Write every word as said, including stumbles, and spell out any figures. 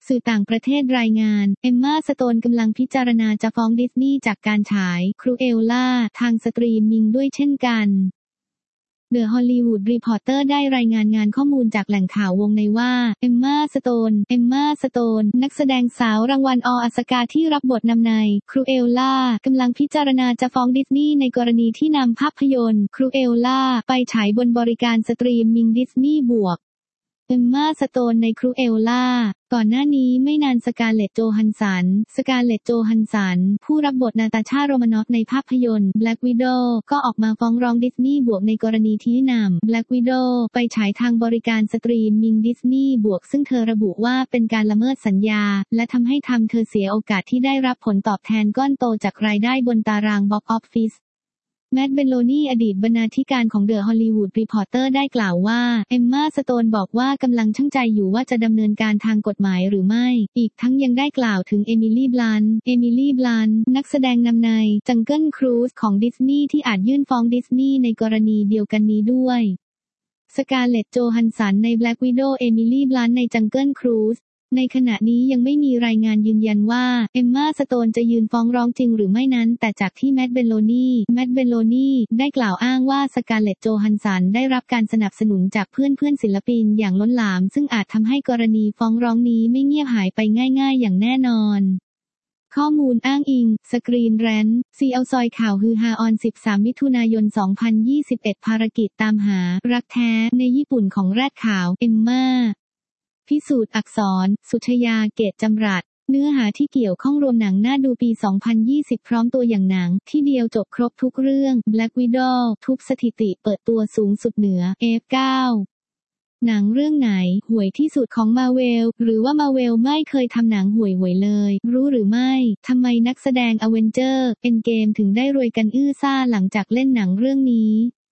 สื่อต่างประเทศรายงานเอมม่าสโตนกำลังพิจารณาจะฟ้องดิสนีย์จากการฉายครูเอลล่าทางสตรีมมิ่งด้วยเช่นกันเดอะฮอลลีวูดรีพอร์เตอร์ได้รายงานงานข้อมูลจากแหล่งข่าววงในว่าเอมม่าสโตนเอมม่าสโตนนักแสดงสาวรางวัลออสการ์ที่รับบทนำในครูเอลล่ากำลังพิจารณาจะฟ้องดิสนีย์ในกรณีที่นำภาพยนตร์ครูเอลล่าไปฉายบนบริการสตรีมมิ่งดิสนีย์บวกเอมม่าสโตนในครูเอลล่าก่อนหน้านี้ไม่นานสกาเลตต์โจฮันสันสกาเลตต์โจฮันสันผู้รับบทนาตาชาโรมานอฟในภาพยนตร์ Black Widow ก็ออกมาฟ้องร้องดิสนีย์บวกในกรณีที่นำ Black Widow ไปฉายทางบริการสตรีมมิ่งดิสนีย์บวกซึ่งเธอระบุว่าเป็นการละเมิดสัญญาและทำให้ทำเธอเสียโอกาสที่ได้รับผลตอบแทนก้อนโตจากรายได้บนตารางบ็อกซ์ออฟฟิศแมท เบลโลนีอดีตบรรณาธิการของเดอะฮอลลีวูดรีพอร์เตอร์ได้กล่าวว่าเอมม่าสโตนบอกว่ากำลังชั่งใจอยู่ว่าจะดำเนินการทางกฎหมายหรือไม่อีกทั้งยังได้กล่าวถึงเอมิลี่ บลันต์เอมิลี่ บลันต์นักแสดงนำในจังเกิลครูซของดิสนีย์ที่อาจยื่นฟ้องดิสนีย์ในกรณีเดียวกันนี้ด้วยสกาเลตต์ โจฮันสันใน Black Widow เอมิลี่ บลันต์ในจังเกิลครูซในขณะนี้ยังไม่มีรายงานยืนยันว่าเอมม่าสโตนจะยืนฟ้องร้องจริงหรือไม่นั้นแต่จากที่แมท เบลโลนีแมท เบลโลนีได้กล่าวอ้างว่าสกาเลตต์ โจฮันสันได้รับการสนับสนุนจากเพื่อนๆศิลปินอย่างล้นหลามซึ่งอาจทำให้กรณีฟ้องร้องนี้ไม่เงียบหายไปง่ายๆอย่างแน่นอนข้อมูลอ้างอิงสกรีนแรนท์ซีเอาซอยข่าวฮือฮาออนสิบสามมิถุนายนสองพันยี่สิบเอ็ดภารกิจตามหารักแท้ในญี่ปุ่นของแรดขาวเอมม่าพิสูจน์อักษรสุชยาเกตจำรัดเนื้อหาที่เกี่ยวข้องรวมหนังน่าดูปีสองพันยี่สิบพร้อมตัวอย่างหนังที่เดียวจบครบทุกเรื่อง Black Widow ทุบสถิติเปิดตัวสูงสุดเหนือ เอฟ เก้า หนังเรื่องไหนห่วยที่สุดของมาเวลหรือว่ามาเวลไม่เคยทำหนังห่วยๆเลยรู้หรือไม่ทำไมนักแสดงอเวนเจอร์ เอ็นเกมถึงได้รวยกันอื้อซ่าหลังจากเล่นหนังเรื่องนี้